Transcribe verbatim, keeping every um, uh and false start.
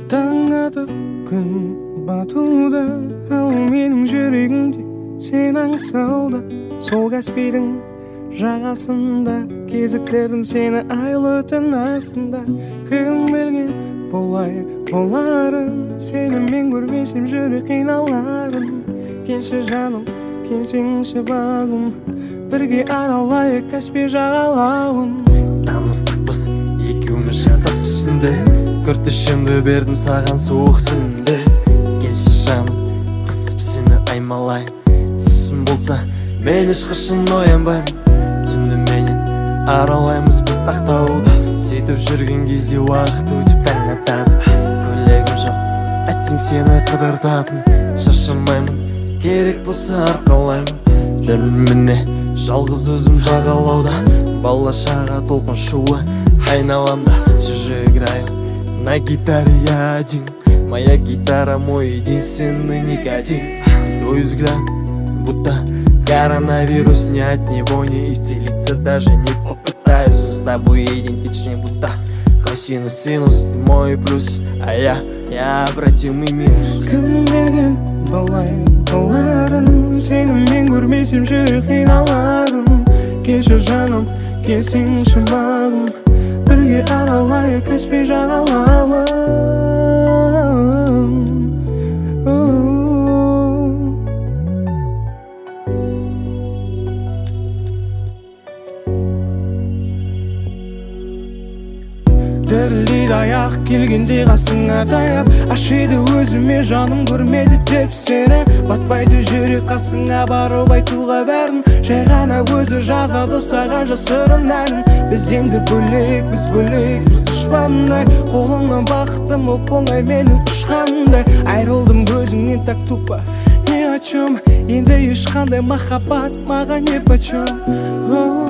Таң атып күн батуда, ал менің жүрегімде сен аңсауда. Сол Каспийдің жағасында кезіктірдім сені айлы түн астында. Кім білген болай боларын, сені мен көрмесем жүрек қиналарын. Келші жаным, келсеңші бағым, бірге аралайық Каспий жағалауын. Таныстықпыз екеуміз жартас үстінде, күртішімді бердім саған суық түнде. Келші жаным, қысып сені аймалайын, түсім болса мен ешқашан оянбаймын. Түнді менен аралаймыз біз ақтауда, сөйтіп жүрген кезде уақыт өтіп таң атады. Көйлегім жоқ, әттең сені қыдыртатын, шаршамаймын, керек болса арқалаймын. Жүрмін міне жалғыз өзім жағалауда, бала-шаға толқын шуы айналамда. Чужой играю на гитаре я один, моя гитара мой единственный никотин. Твой взгляд будто коронавирус, ни от него не исцелиться, даже не попытаюсь. С тобой идентичнее будто косинус, синус, ты мой плюс, а я необратимый минус. Кім білген болай боларын, сені мен көрмесем жүрек қиналарын. Келші жаным, келсеңші бағым, бірге аралайық Каспий жағалауын. Дірілдейді аяқ келгенде қасыңа таяп, ашиды өзіме жаным көрмеді деп сені. Батпайды жүрек қасыңа барып айтуға бәрін, жай ғана өзі жазады саған жасырын әнін. Біз енді бөлек, біз бөлек, біз дұшпандай, қолыңнан бақыттым оп-оңай менің ұшқандай. Айрылдым көзіңнен так тупо, ни о чем, енді ешқандай махаббат маған не почем.